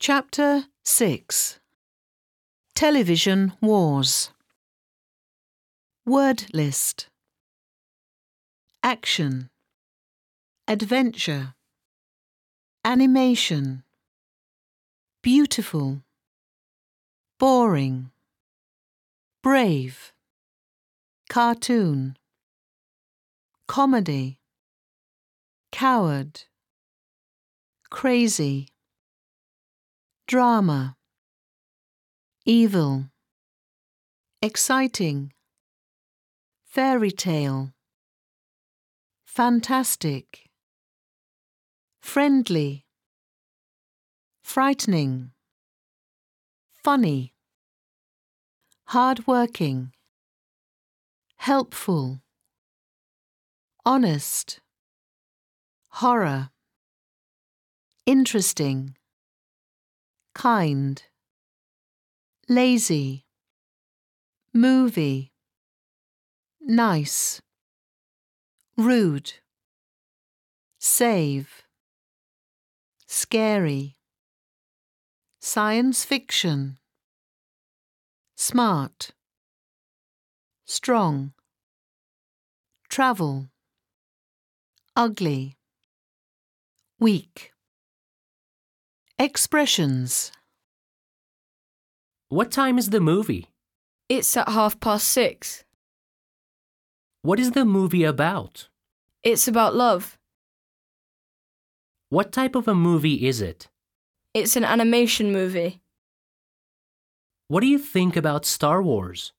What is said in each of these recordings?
Chapter 6. Television Wars. Word list. Action. Adventure. Animation. Beautiful. Boring. Brave. Cartoon. Comedy. Coward. Crazy. Drama. Evil. Exciting. Fairy tale. Fantastic. Friendly. Frightening. Funny. Hard-working. Helpful. Honest. Horror. Interesting. Kind. Lazy. Movie. Nice. Rude. Save. Scary. Science fiction. Smart. Strong. Travel. Ugly. Weak. Expressions. What time is the movie? It's at 6:30. What is the movie about? It's about love. What type of a movie is it? It's an animation movie. What do you think about Star Wars?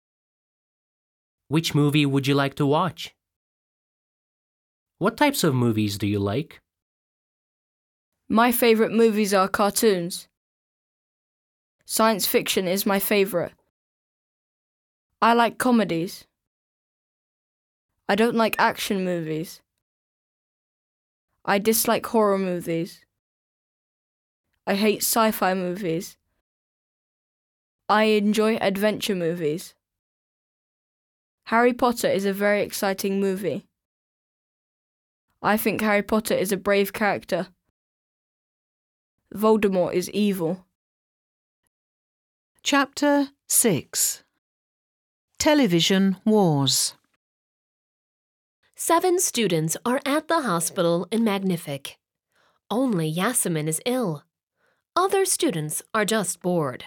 Which movie would you like to watch? What types of movies do you like? My favourite movies are cartoons. Science fiction is my favourite. I like comedies. I don't like action movies. I dislike horror movies. I hate sci-fi movies. I enjoy adventure movies. Harry Potter is a very exciting movie. I think Harry Potter is a brave character. Voldemort is evil. Chapter 6. Television Wars. 7 students are at the hospital in Magnific. Only Yasemin is ill. Other students are just bored.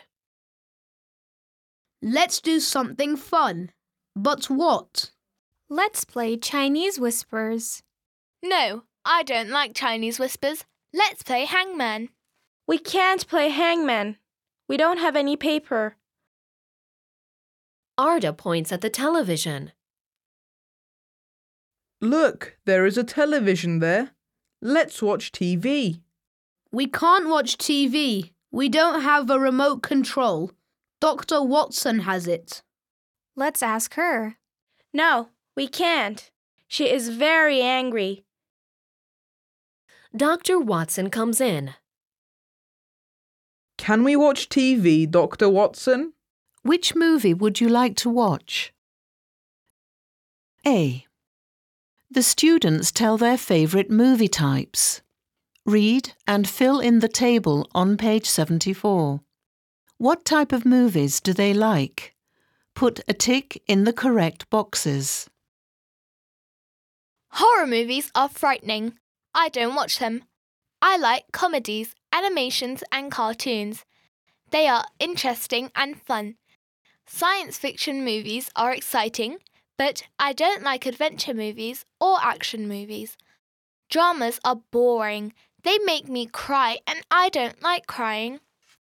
Let's do something fun. But what? Let's play Chinese Whispers. No, I don't like Chinese Whispers. Let's play Hangman. We can't play Hangman. We don't have any paper. Arda points at the television. Look, there is a television there. Let's watch TV. We can't watch TV. We don't have a remote control. Dr. Watson has it. Let's ask her. No, we can't. She is very angry. Dr. Watson comes in. Can we watch TV, Dr. Watson? Which movie would you like to watch? A. The students tell their favourite movie types. Read and fill in the table on page 74. What type of movies do they like? Put a tick in the correct boxes. Horror movies are frightening. I don't watch them. I like comedies, animations and cartoons. They are interesting and fun. Science fiction movies are exciting, but I don't like adventure movies or action movies. Dramas are boring. They make me cry and I don't like crying.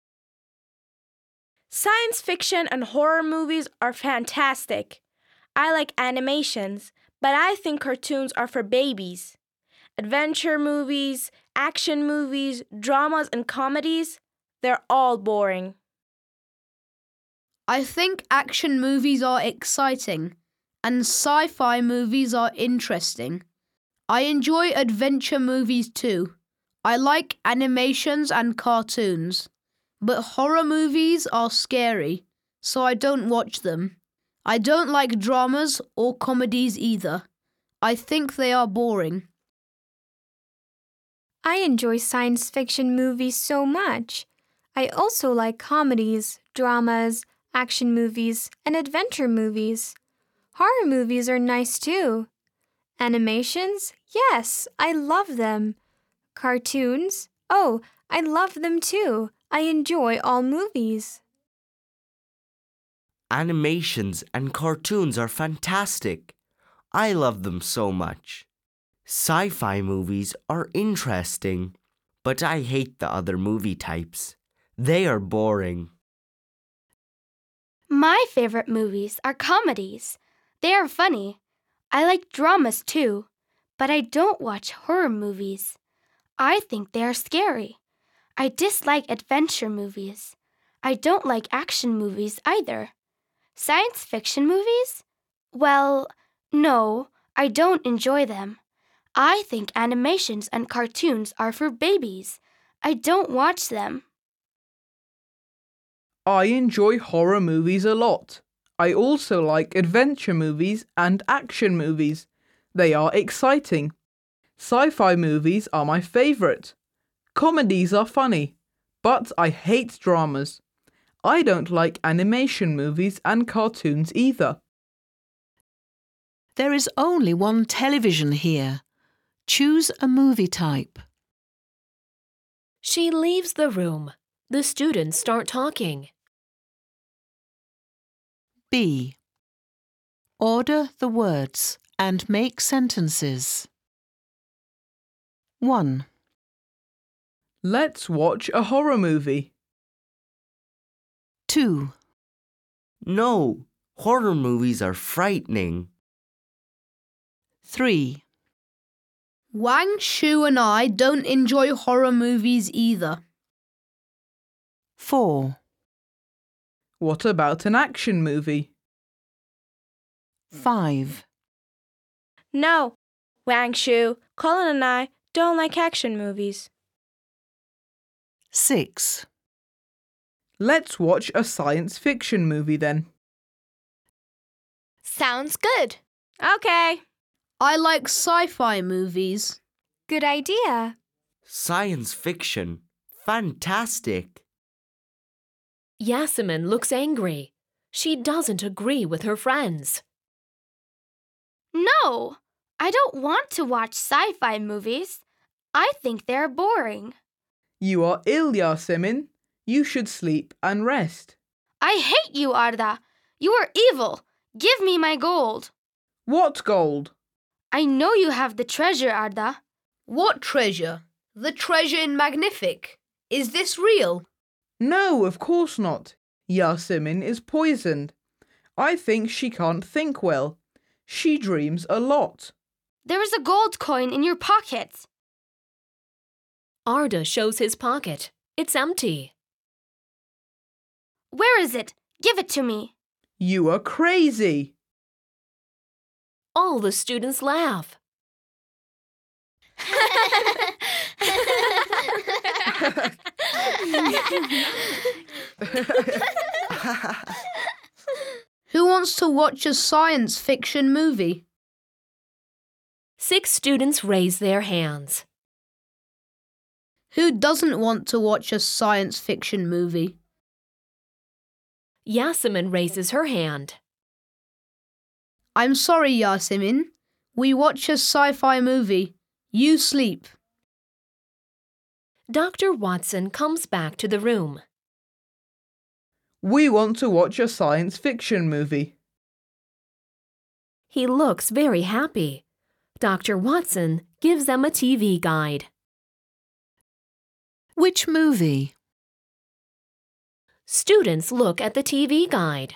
Science fiction and horror movies are fantastic. I like animations, but I think cartoons are for babies. Adventure movies, action movies, dramas and comedies, they're all boring. I think action movies are exciting and sci-fi movies are interesting. I enjoy adventure movies too. I like animations and cartoons. But horror movies are scary, so I don't watch them. I don't like dramas or comedies either. I think they are boring. I enjoy science fiction movies so much. I also like comedies, dramas, action movies, and adventure movies. Horror movies are nice too. Animations? Yes, I love them. Cartoons? Oh, I love them too. I enjoy all movies. Animations and cartoons are fantastic. I love them so much. Sci-fi movies are interesting, but I hate the other movie types. They are boring. My favorite movies are comedies. They are funny. I like dramas too, but I don't watch horror movies. I think they are scary. I dislike adventure movies. I don't like action movies either. Science fiction movies? Well, no, I don't enjoy them. I think animations and cartoons are for babies. I don't watch them. I enjoy horror movies a lot. I also like adventure movies and action movies. They are exciting. Sci-fi movies are my favourite. Comedies are funny, but I hate dramas. I don't like animation movies and cartoons either. There is only one television here. Choose a movie type. She leaves the room. The students start talking. B. Order the words and make sentences. 1. Let's watch a horror movie. 2. No, horror movies are frightening. 3. Wang Shu and I don't enjoy horror movies either. 4. What about an action movie? 5. No, Wang Shu, Colin and I don't like action movies. 6. Let's watch a science fiction movie then. Sounds good. Okay. I like sci-fi movies. Good idea. Science fiction. Fantastic. Yasemin looks angry. She doesn't agree with her friends. No, I don't want to watch sci-fi movies. I think they're boring. You are ill, Yasemin. You should sleep and rest. I hate you, Arda. You are evil. Give me my gold. What gold? I know you have the treasure, Arda. What treasure? The treasure in Magnific. Is this real? No, of course not. Yasemin is poisoned. I think she can't think well. She dreams a lot. There is a gold coin in your pocket. Arda shows his pocket. It's empty. Where is it? Give it to me. You are crazy. All the students laugh. Who wants to watch a science fiction movie? 6 students raise their hands. Who doesn't want to watch a science fiction movie? Yasemin raises her hand. I'm sorry, Yasemin. We watch a sci-fi movie. You sleep. Dr. Watson comes back to the room. We want to watch a science fiction movie. He looks very happy. Dr. Watson gives them a TV guide. Which movie? Students look at the TV guide.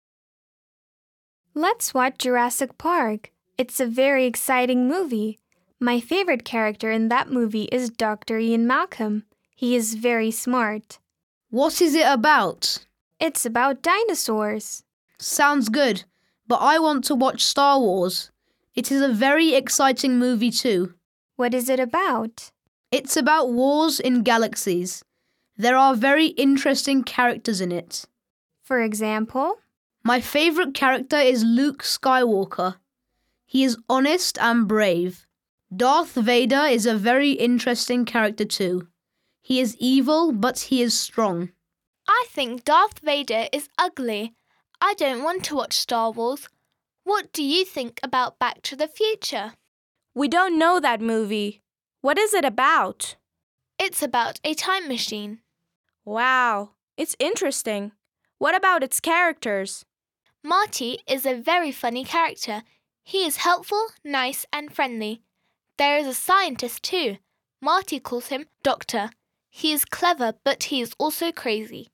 Let's watch Jurassic Park. It's a very exciting movie. My favorite character in that movie is Dr. Ian Malcolm. He is very smart. What is it about? It's about dinosaurs. Sounds good, but I want to watch Star Wars. It is a very exciting movie too. What is it about? It's about wars in galaxies. There are very interesting characters in it. For example? My favourite character is Luke Skywalker. He is honest and brave. Darth Vader is a very interesting character too. He is evil, but he is strong. I think Darth Vader is ugly. I don't want to watch Star Wars. What do you think about Back to the Future? We don't know that movie. What is it about? It's about a time machine. Wow, it's interesting. What about its characters? Marty is a very funny character. He is helpful, nice, and friendly. There is a scientist too. Marty calls him Doctor. He is clever, but he is also crazy.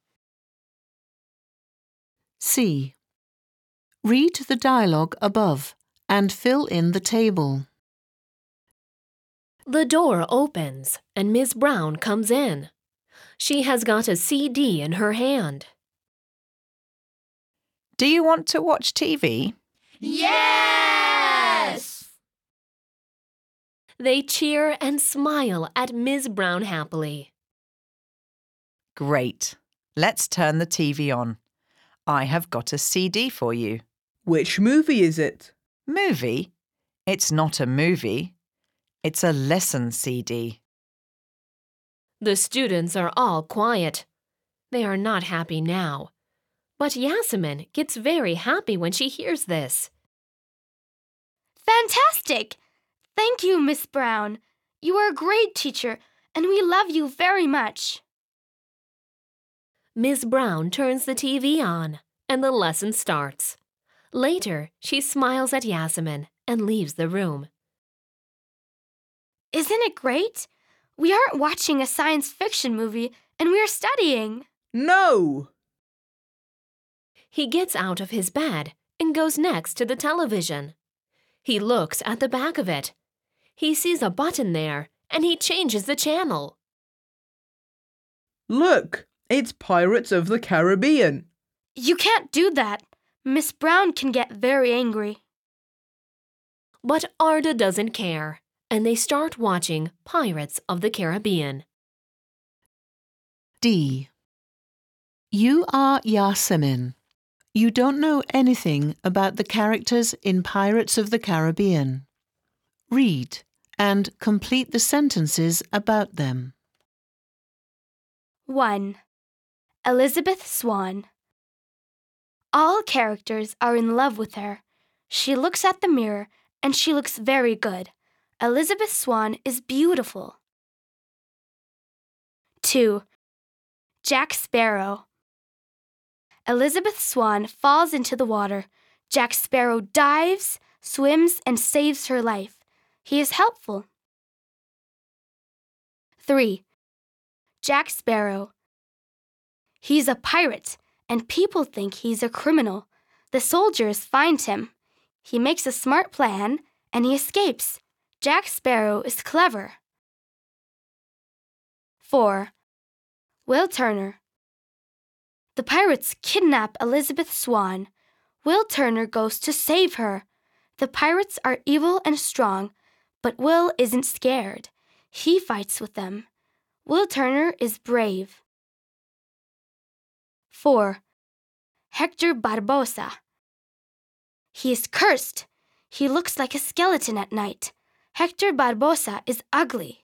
C. Read the dialogue above and fill in the table. The door opens and Ms. Brown comes in. She has got a CD in her hand. Do you want to watch TV? Yes! They cheer and smile at Ms. Brown happily. Great. Let's turn the TV on. I have got a CD for you. Which movie is it? Movie? It's not a movie. It's a lesson CD. The students are all quiet. They are not happy now. But Yasemin gets very happy when she hears this. Fantastic! Thank you, Miss Brown. You are a great teacher, and we love you very much. Ms. Brown turns the TV on, and the lesson starts. Later, she smiles at Yasemin and leaves the room. Isn't it great? We aren't watching a science fiction movie, and we are studying. No! He gets out of his bed and goes next to the television. He looks at the back of it. He sees a button there, and he changes the channel. Look, it's Pirates of the Caribbean. You can't do that. Miss Brown can get very angry. But Arda doesn't care, and they start watching Pirates of the Caribbean. D. You are Yasemin. You don't know anything about the characters in Pirates of the Caribbean. Read and complete the sentences about them. 1. Elizabeth Swann. All characters are in love with her. She looks at the mirror and she looks very good. Elizabeth Swann is beautiful. 2. Jack Sparrow. Elizabeth Swann falls into the water. Jack Sparrow dives, swims, and saves her life. He is helpful. 3. Jack Sparrow. He's a pirate, and people think he's a criminal. The soldiers find him. He makes a smart plan, and he escapes. Jack Sparrow is clever. 4. Will Turner. The pirates kidnap Elizabeth Swann. Will Turner goes to save her. The pirates are evil and strong, but Will isn't scared. He fights with them. Will Turner is brave. 4. Hector Barbosa. He is cursed. He looks like a skeleton at night. Hector Barbosa is ugly.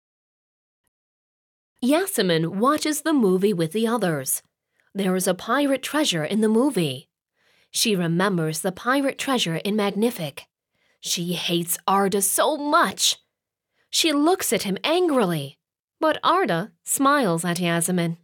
Yasemin watches the movie with the others. There is a pirate treasure in the movie. She remembers the pirate treasure in Magnific. She hates Arda so much. She looks at him angrily, but Arda smiles at Yasemin.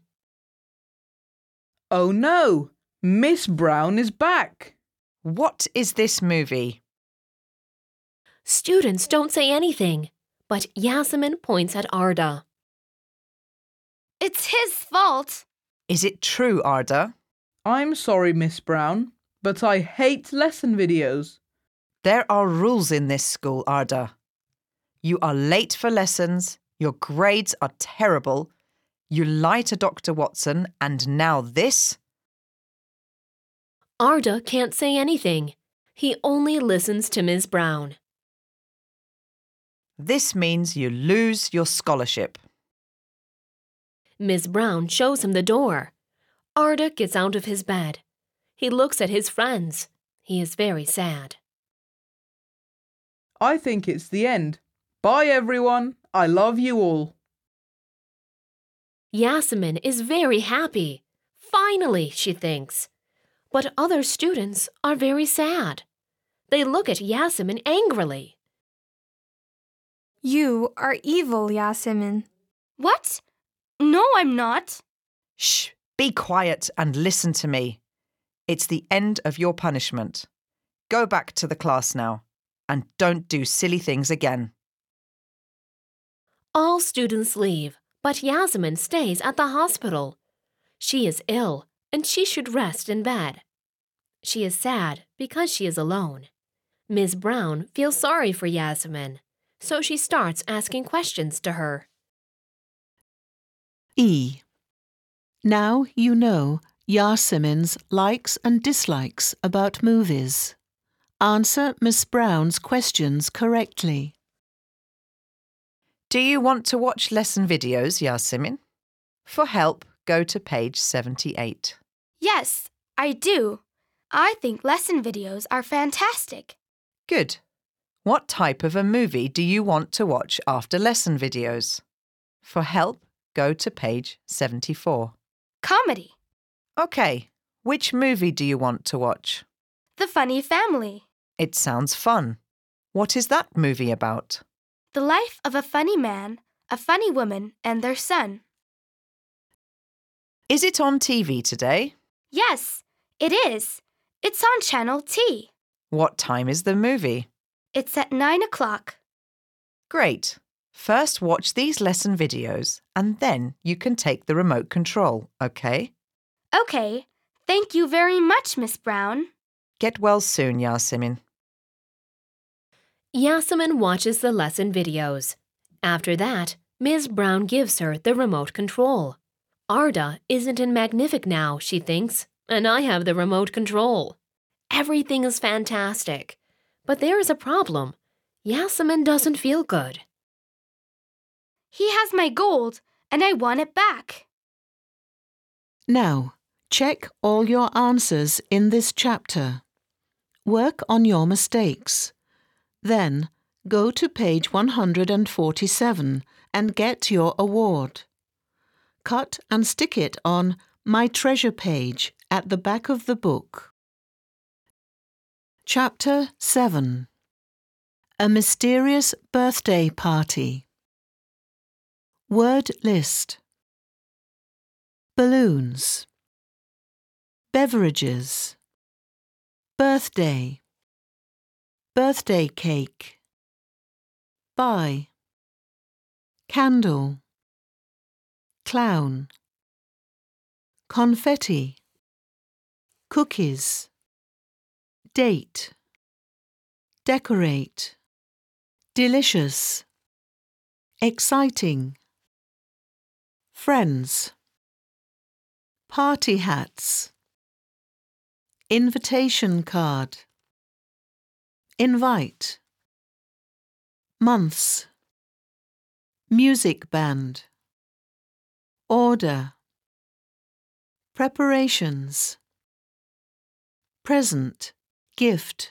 Oh no! Miss Brown is back! What is this movie? Students don't say anything, but Yasemin points at Arda. It's his fault. Is it true, Arda? I'm sorry, Miss Brown, but I hate lesson videos. There are rules in this school, Arda. You are late for lessons, your grades are terrible, you lie to Dr. Watson, and now this? Arda can't say anything. He only listens to Ms. Brown. This means you lose your scholarship. Ms. Brown shows him the door. Arda gets out of his bed. He looks at his friends. He is very sad. I think it's the end. Bye everyone. I love you all. Yasemin is very happy. Finally, she thinks. But other students are very sad. They look at Yasemin angrily. You are evil, Yasemin. What? No, I'm not. Shh, be quiet and listen to me. It's the end of your punishment. Go back to the class now and don't do silly things again. All students leave, but Yasemin stays at the hospital. She is ill and she should rest in bed. She is sad because she is alone. Ms. Brown feels sorry for Yasemin, so she starts asking questions to her. E. Now you know Yasemin's likes and dislikes about movies. Answer Miss Brown's questions correctly. Do you want to watch lesson videos, Yasemin? For help, go to page 78. Yes, I do. I think lesson videos are fantastic. Good. What type of a movie do you want to watch after lesson videos? For help, go to page 74. Comedy. OK, which movie do you want to watch? The Funny Family. It sounds fun. What is that movie about? The life of a funny man, a funny woman, and their son. Is it on TV today? Yes, it is. It's on Channel T. What time is the movie? It's at 9 o'clock. Great. First watch these lesson videos and then you can take the remote control, OK? Okay. Thank you very much, Miss Brown. Get well soon, Yasemin. Yasemin watches the lesson videos. After that, Ms. Brown gives her the remote control. Arda isn't in Magnific now, she thinks, and I have the remote control. Everything is fantastic. But there is a problem. Yasemin doesn't feel good. He has my gold, and I want it back. Now, check all your answers in this chapter. Work on your mistakes. Then, go to page 147 and get your award. Cut and stick it on My Treasure page at the back of the book. Chapter 7. A Mysterious Birthday Party. Word list. Balloons. Beverages. Birthday. Birthday cake. Buy. Candle. Clown. Confetti. Cookies. Date. Decorate. Delicious. Exciting. Friends. Party hats. Invitation card. Invite. Months. Music band. Order. Preparations. Present. Gift.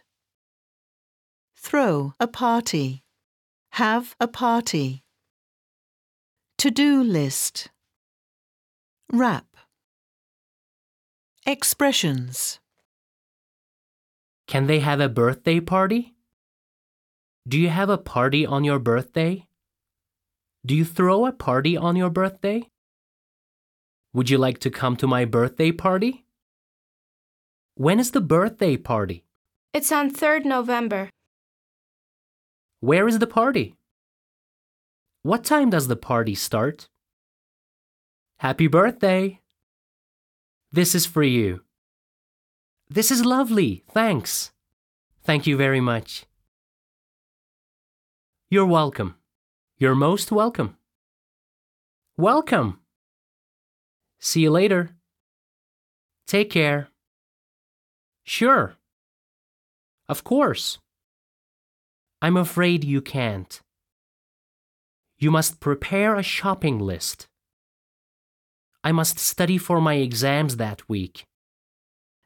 Throw a party. Have a party. To-do list. Wrap. Expressions. Can they have a birthday party? Do you have a party on your birthday? Do you throw a party on your birthday? Would you like to come to my birthday party? When is the birthday party? It's on 3rd November. Where is the party? What time does the party start? Happy birthday! This is for you. This is lovely, thanks. Thank you very much. You're welcome. You're most welcome. Welcome. See you later. Take care. Sure. Of course. I'm afraid you can't. You must prepare a shopping list. I must study for my exams that week.